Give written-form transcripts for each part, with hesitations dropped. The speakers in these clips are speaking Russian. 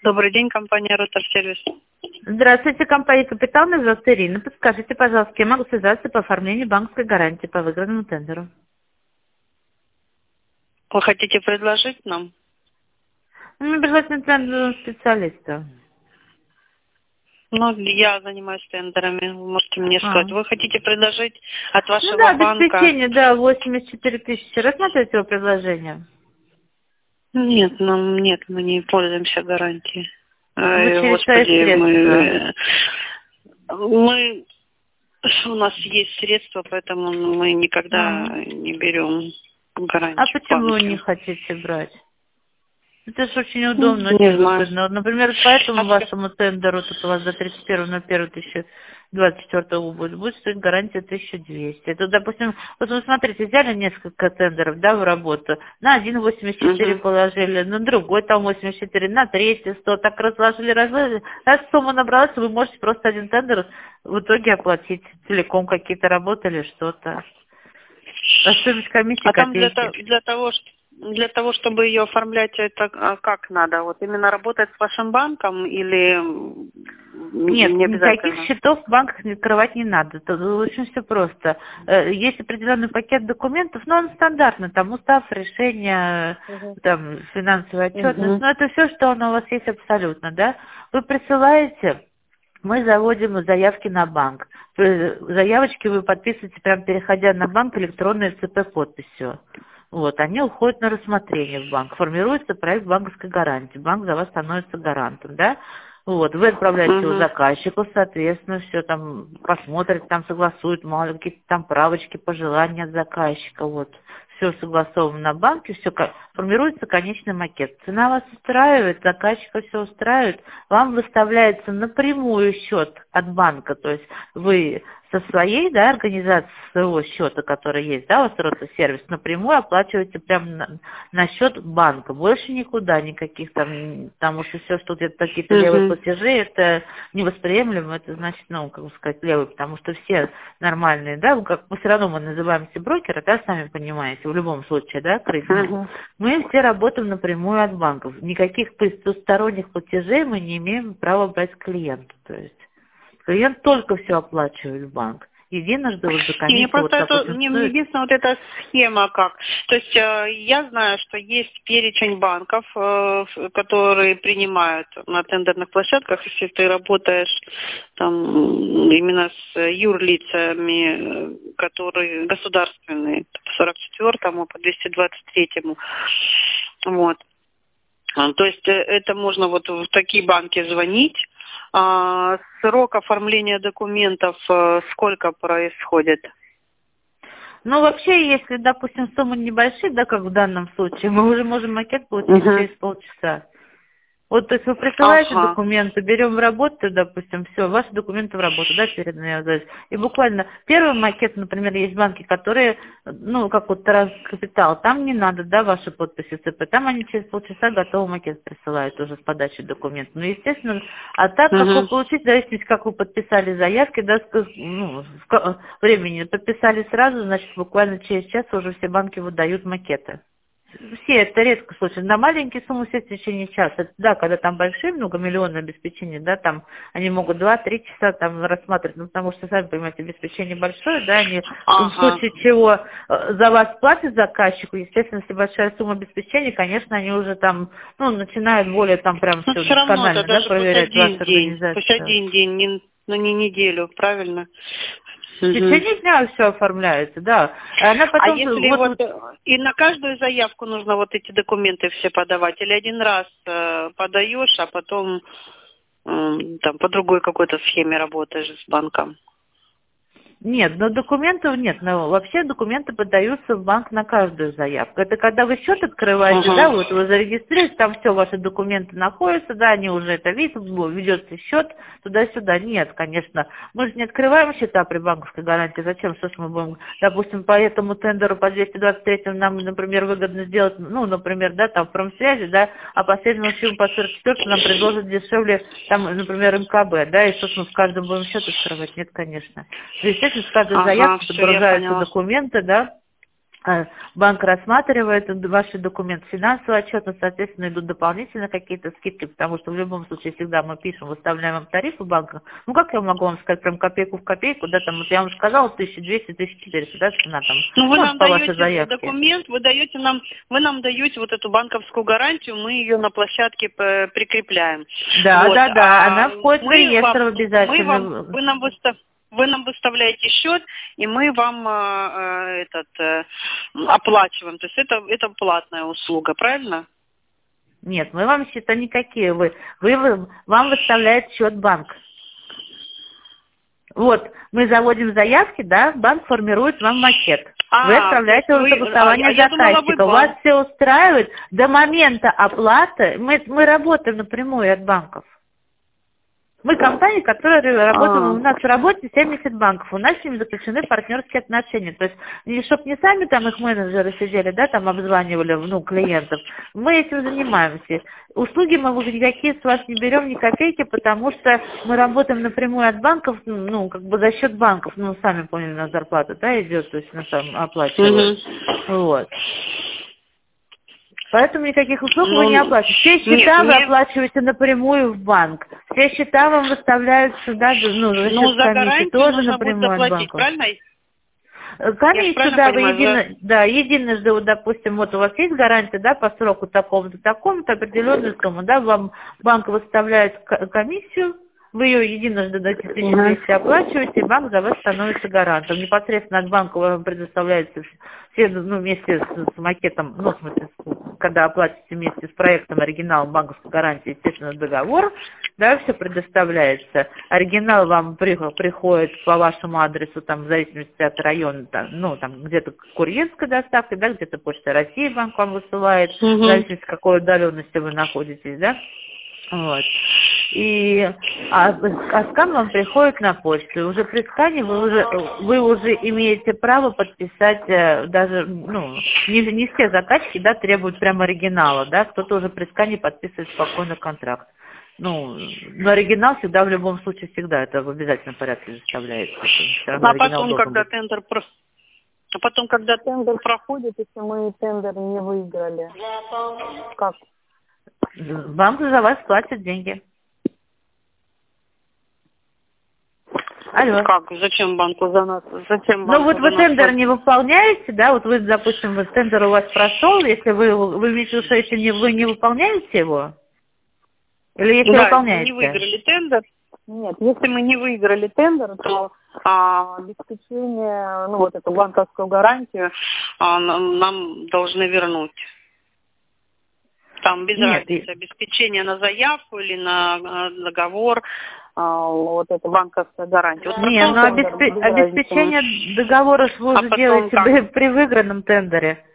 Добрый день, компания Ротор-сервис. Здравствуйте, компания «Капитал», меня зовут Ирина. Подскажите, пожалуйста, я могу связаться по оформлению банковской гарантии по выигранному тендеру? Вы хотите предложить нам? Мне желательно тендерного специалиста. Ну, я занимаюсь тендерами, вы можете мне А. сказать. Вы хотите предложить от Ну вашего да, банка? обеспечение, да, 84 тысячи. Рассмотрите его предложение. Нет, нет, мы не пользуемся гарантией. Вы через свои Господи, средства. у нас есть средства, поэтому мы никогда А. не берем А гарантию в почему вы не банке. хотите брать? Это же очень удобно, Не очень знаю. выгодно. Вот, например, по этому вашему тендеру, тут у вас до 31.01.2024 будет стоить гарантия 1200. Это, допустим, вот вы смотрите, взяли несколько тендеров, да, в работу, на один 84 положили, на другой там 84, на третий 100, так разложили. Раз сумма набралась, вы можете просто один тендер в итоге оплатить целиком какие-то работы или что-то. А стоимость комиссии А там копейки. для того, чтобы ее оформлять, это как надо? Вот именно работать с вашим банком или Нет, не никаких обязательно? счетов в банках открывать не надо. Это очень все просто. Есть определенный пакет документов, но он стандартный, там устав, решение, там финансовая отчетность, Угу. но это все, что оно у вас есть абсолютно, да. Вы присылаете, мы заводим заявки на банк. Заявочки вы подписываете, прям переходя на банк, электронной ЦП подписью. Вот, они уходят на рассмотрение в банк. Формируется проект банковской гарантии. Банк за вас становится гарантом, да? Вот, вы отправляете его Угу. заказчику, соответственно, все там посмотрит, там согласует, мало ли какие-то там правочки, пожелания от заказчика, вот. Все согласовано на банке, все формируется конечный макет. Цена вас устраивает, заказчика все устраивает, вам выставляется напрямую счет от банка, то есть вы со своей, да, организации, своего счета, который есть, да, у вас Ротор-сервис, напрямую оплачиваете прямо на счет банка. Больше никуда, никаких там, потому что все, что где-то какие-то левые Угу. платежи, это невосприемлемо, это значит, ну, как бы сказать, левые, потому что все нормальные, да, как мы все равно мы называемся брокеры, да, сами понимаете, в любом случае, да, Угу. мы все работаем напрямую от банков. Никаких посторонних платежей мы не имеем права брать с клиента, то есть. Клиент только все оплачивает в банк. Единожды вот за И мне комиссию, вот, просто это, допустим, мне стоит. единственное, вот эта схема как. То есть я знаю, что есть перечень банков, которые принимают на тендерных площадках, если ты работаешь там именно с юрлицами, которые государственные, по 44-му, по 223-му. Вот. То есть это можно вот в такие банки звонить. Срок оформления документов сколько происходит? Ну, вообще, если, допустим, суммы небольшие, да, как в данном случае, мы уже можем макет получить Угу. через полчаса. Вот, то есть вы присылаете Ага. документы, берем в работу, допустим, все, ваши документы в работу, да, переданные. И буквально первый макет, например, есть банки, которые, ну, как вот Транскапитал, там не надо, да, ваши подписи ЦП, там они через полчаса готовый макет присылают уже с подачей документов. Ну, естественно, а так, как вы Угу. получите, в зависимости, как вы подписали заявки, да, ну, времени подписали сразу, значит, буквально через час уже все банки выдают макеты. Все, это редко случай. На маленькие суммы все в течение часа. Это, да, когда там большие, многомиллионные обеспечения, да, там они могут 2-3 часа там рассматривать, ну, потому что, сами понимаете, обеспечение большое, да, они в Ага. случае чего за вас платят заказчику, естественно, если большая сумма обеспечения, конечно, они уже там, ну, начинают более там прям Но все все равно это досконально, да, даже пусть проверять вашу один день. Пусть организацию. один день, но не неделю, правильно? В Угу. течение дня все оформляется, да. Она А потом, если вот и на каждую заявку нужно вот эти документы все подавать, или один раз подаешь, а потом там по другой какой-то схеме работаешь с банком? нет, но документов нет. Но вообще документы подаются в банк на каждую заявку. Это когда вы счет открываете, да, Ага. вот вы зарегистрируетесь, там все ваши документы находятся, да, они уже это видят, ведется счет туда-сюда. Нет, конечно. Мы же не открываем счета при банковской гарантии. Зачем? Что ж мы будем, допустим, по этому тендеру по 223 нам, например, выгодно сделать, ну, например, да, там в промсвязи, да, а по следующему по 44 нам предложат дешевле, там, например, МКБ, да, и что ж мы в каждом будем счет открывать? Нет, конечно. Естественно, с каждой Ага, заявки все, я подгружаются поняла. документы, да, банк рассматривает ваши документы, финансовый отчет, но, соответственно, идут дополнительно какие-то скидки, потому что в любом случае всегда мы пишем, выставляем вам тарифы банка. Ну, как я могу вам сказать, прям копейку в копейку, да, там, вот я вам сказала, 1200-1400, да, цена там, Ну, вы нам по вашей даете заявке. документ, вы нам даете вот эту банковскую гарантию, мы ее на площадке прикрепляем. Да, Вот. да, она входит в реестр обязательно. Вы нам выставляете счет, и мы вам оплачиваем. То есть это платная услуга, правильно? Нет, мы вам счета никакие. Вам выставляет счет банк. Вот, мы заводим заявки, да, банк формирует вам макет. Вы отправляете его в согласование заказчика. Вас все устраивает до момента оплаты. Мы работаем напрямую от банков. Мы компания, которая работает, у нас в работе 70 банков, у нас с ними заключены партнерские отношения. То есть, чтобы не сами там их менеджеры сидели, да, там обзванивали, клиентов, мы этим занимаемся. Услуги мы никакие с вас не берем, ни копейки, потому что мы работаем напрямую от банков, за счет банков, сами поняли, на зарплату, да, идет, то есть нас там оплачивают. Вот. Поэтому никаких услуг вы не оплачиваете. Все счета вы оплачиваете напрямую в банк. Все счета вам выставляются, да, за счет комиссии тоже напрямую от банка. Правильно? Комиссию, да, единожды, вот, допустим, вот у вас есть гарантия, да, по сроку такому-то, такому-то, определенную сумму, да, вам банк выставляет комиссию, вы ее единожды до 1200 оплачиваете, и банк за вас становится гарантом. Непосредственно от банка вам предоставляется все, вместе с макетом, в смысле, когда оплатите вместе с проектом оригиналом банковской гарантии, естественно, договор, да, все предоставляется. Оригинал вам приходит по вашему адресу, там, в зависимости от района, там, где-то курьерской доставкой, да, где-то Почта России банк вам высылает, в зависимости, в какой удаленности вы находитесь, да. Вот. А скан вам приходит на почту. И уже при скане вы уже имеете право подписать даже, не все заказчики, да, требуют прямо оригинала, да, кто-то уже при скане подписывает спокойно контракт. Но оригинал всегда, в любом случае, всегда это в обязательном порядке заставляется. А потом, когда тендер проходит, если мы тендер не выиграли, как? Банк за вас платит деньги. Алло. Как? Зачем банку за нас? Вы тендер не выполняете, да? Вот вы, допустим, тендер у вас прошел, если вы имеете в виду, что если вы не выполняете его? Или если выполняете? Если не выиграли тендер. Нет, если мы не выиграли тендер, то обеспечение, эту банковскую гарантию нам должны вернуть. Там без разницы, обеспечение на заявку или на договор, это банковская гарантия. Обеспечение договора вы уже делаете при выигранном тендере.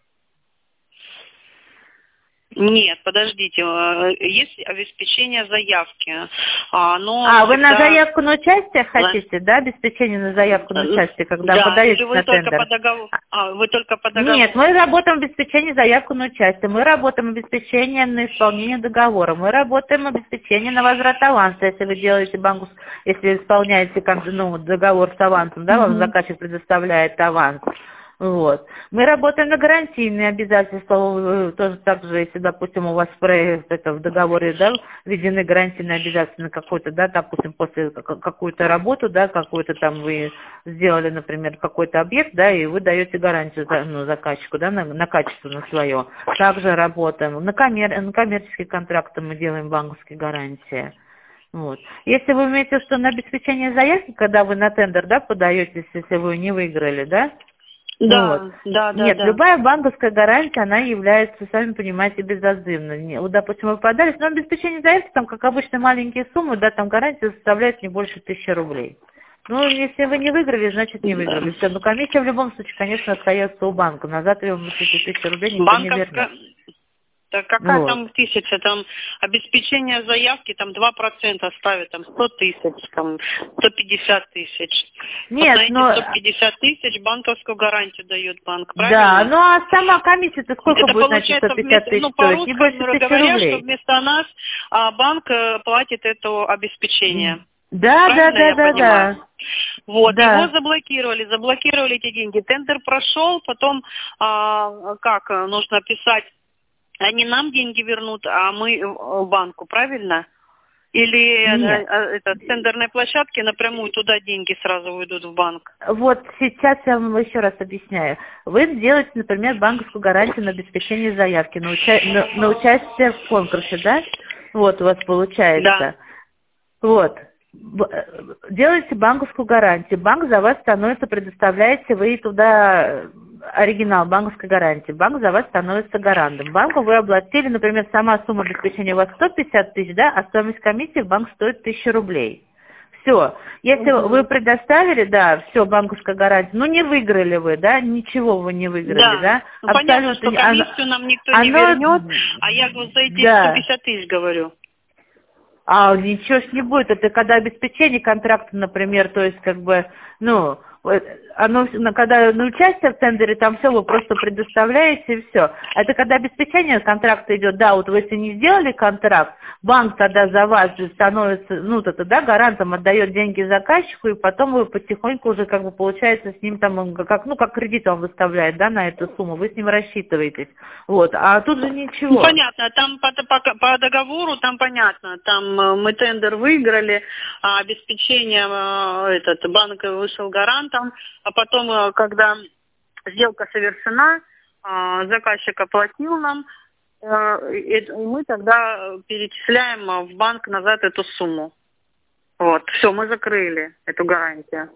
Нет, подождите, есть обеспечение заявки. Вы на заявку на участие хотите, да? Обеспечение на заявку на участие, когда подаете на тендер? Вы только по договору? Нет, мы работаем обеспечение заявку на участие, мы работаем обеспечение на исполнение договора, мы работаем обеспечение на возврат аванса, если вы делаете если исполняете договор с авансом, да, вам заказчик предоставляет аванс. Вот. Мы работаем на гарантийные обязательства, тоже так же, если, допустим, у вас в договоре, да, введены гарантийные обязательства на какой-то, да, допустим, после какую-то работу, да, какую-то там вы сделали, например, какой-то объект, да, и вы даете гарантию заказчику, да, на качество на свое. Также работаем на коммерческие контракты, мы делаем банковские гарантии. Вот. Если вы имеете в виду, что на обеспечение заявки, когда вы на тендер, да, подаетесь, если вы не выиграли, да? Да. Нет, любая банковская гарантия, она является, сами понимаете, безотзывной. Допустим, вы подались, но обеспечение заявки, там, как обычно, маленькие суммы, да, там гарантия составляет не больше 1000 рублей. Если вы не выиграли, значит не выиграли. Все, но комиссия в любом случае, конечно, остается у банка. Назад вам 1000 рублей никто не вернет. Так какая там 1000? Там обеспечение заявки, там 2% ставят, там 100 тысяч, там 150 тысяч. Нет, вот 150 тысяч банковскую гарантию дает банк, правильно? Да, а сама комиссия-то сколько будет, значит, 150 тысяч стоить? Не больше 1000 рублей. Что вместо нас банк платит это обеспечение. Да. Вот, Да. его заблокировали эти деньги. Тендер прошел, потом как нужно писать, они нам деньги вернут, а мы банку, правильно? Или тендерной площадке напрямую туда деньги сразу уйдут в банк? Вот сейчас я вам еще раз объясняю. Вы делаете, например, банковскую гарантию на обеспечение заявки, на участие в конкурсе, да? Вот у вас получается. Да. Вот. Делаете банковскую гарантию. Банк за вас становится, предоставляете вы туда оригинал банковской гарантии. Банк за вас становится гарантом. Банку вы оплатили, например, сама сумма обеспечения у вас 150 тысяч, да, а стоимость комиссии в банк стоит 1000 рублей. Все. Если вы предоставили, да, все, банковская гарантия, ну не выиграли вы, да, ничего вы не выиграли, да? Ну, понятно, что комиссию нам никто не вернет, а я за эти 150 тысяч говорю. А ничего ж не будет. Это когда обеспечение контракта, например, то есть как бы, ну, оно, когда на участие в тендере, там все вы просто предоставляете и все. Это когда обеспечение контракта идет, да, вот вы если не сделали контракт, банк тогда за вас становится, ну, тогда гарантом отдает деньги заказчику, и потом вы потихоньку уже как бы получается с ним там, как, ну, как кредит он выставляет, да, на эту сумму, вы с ним рассчитываетесь. Вот, а тут же ничего. Ну, понятно, там по договору, там понятно, там мы тендер выиграли, а обеспечение, банк вышел гарантом, а потом, когда сделка совершена, заказчик оплатил нам, и мы тогда перечисляем в банк назад эту сумму. Вот, все, мы закрыли эту гарантию.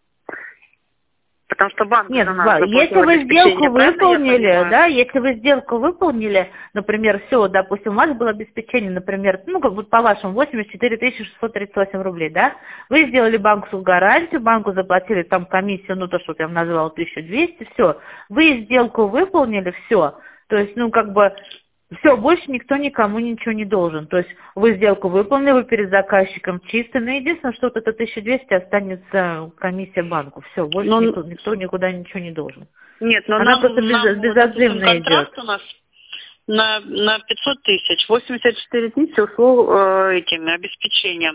Потому что банк... Нет, если вы сделку выполнили, да, если вы сделку выполнили, например, все, допустим, у вас было обеспечение, например, ну, как бы по вашему 84 638 рублей, да, вы сделали банковскую гарантию, банку заплатили там комиссию, ну, то, что я вам назвала, 1200, все, вы сделку выполнили, все, то есть, ну, как бы... Все, больше никто никому ничего не должен. То есть вы сделку выполнили, вы перед заказчиком чисто, но единственное, что вот это 1200 останется комиссия банку. Все, больше никто никуда ничего не должен. Нет, но она просто безотзывно идет. У нас на 500 тысяч, 84 тысячи ушло этим обеспечением.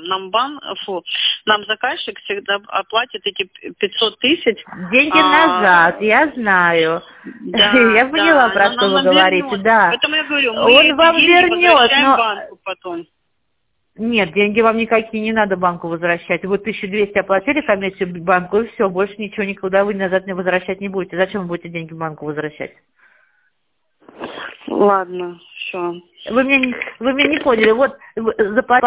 Нам заказчик всегда оплатит эти 500 тысяч. Деньги назад, я знаю. Да, я поняла, про что вы говорите, да. Поэтому я говорю, он вам вернет, но... банку потом. Нет, деньги вам никакие не надо банку возвращать. Вы 1200 оплатили комиссию банку, и все, больше ничего никуда вы назад не возвращать не будете. Зачем вы будете деньги банку возвращать? Ладно, все. Вы меня не поняли. Вот